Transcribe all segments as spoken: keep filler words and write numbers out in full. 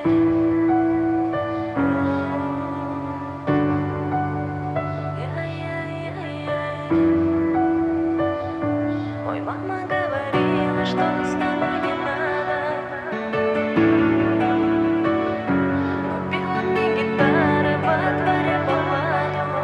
Ой, мама говорила, что с тобой не надо, купила мне гитары, во дворе балладу.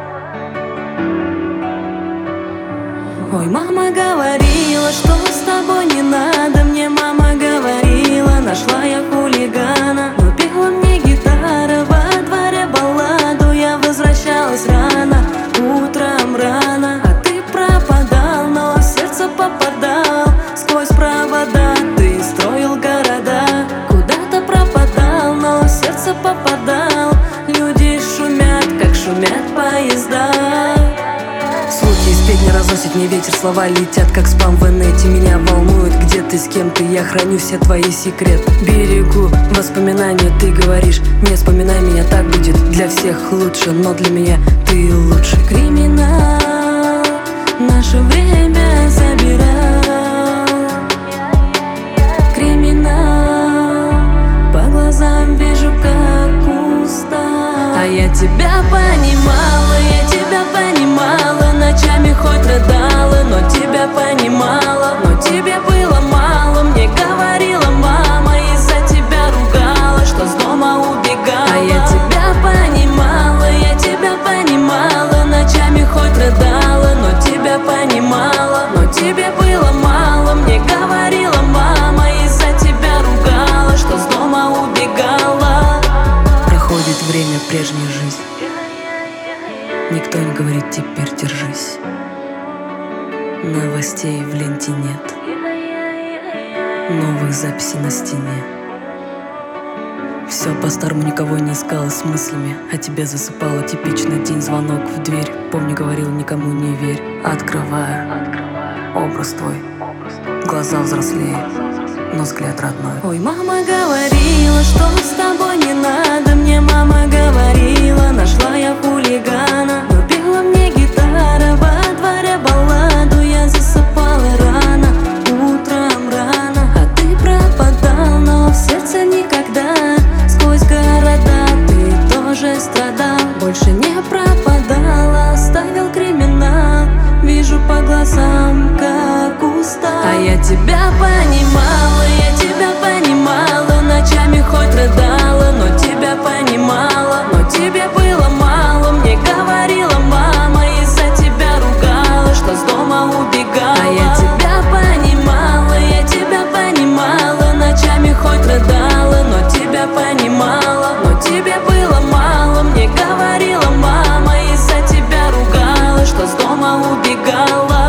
Ой, мама говорила, что с тобой не надо. Мне мама говорила, нашла я хулигана. Купила мне гитары, во дворе балладу. Я возвращалась рано, утром рано, а ты пропадал, но в сердце попадал сквозь провода. Ты строил города, куда-то пропадал, но в сердце попадал. Люди шумят, как шумят поезда. Слухи из петни разносит мне ветер, слова летят как спам в инете. Меня волнует, где ты, с кем ты, я храню все твои секреты. Берегу воспоминания, ты говоришь, не вспоминай меня, так будет для всех лучше, но для меня ты лучше. Криминал наше время забирал, криминал, по глазам вижу, как устал. А я тебя понимала, я тебя понимала, ночами хоть рыдала, но тебя понимала. Но тебе было мало, мне говорила мама, из-за тебя ругала, что с дома убегала. А я тебя понимала, я тебя понимала, ночами хоть рыдала, но тебя понимала. Но тебе было мало, мне говорила мама, из-за тебя ругала, что с дома убегала. Проходит время прежней жизни, никто не говорит теперь держись. Новостей в ленте нет, новых записей на стене. Все по-старому, никого не искала с мыслями, а тебя засыпала типичный день, звонок в дверь. Помню, говорил, никому не верь. Открываю образ твой, глаза взрослее, но взгляд родной. Ой, мама говорила, что с тобой не надо. Мне мама говорила, нашла я хулигана. Купила мне гитара, во дворе балладу. Я засыпала рано, утром рано, а ты пропадал, но в сердце никогда. Сквозь города ты тоже страдал, больше не пропадал, оставил криминал. Вижу по глазам, как устал. А я тебя понимала, я тебя понимала, ночами хоть рыдала, но тебя понимала. Но тебе было мало, мне говорила мама, из-за тебя ругала, что с дома убегала. А я тебя понимала, я тебя понимала, ночами хоть рыдала, но тебя понимала. Но тебе было мало, мне говорила мама, из-за тебя ругала, что с дома убегала.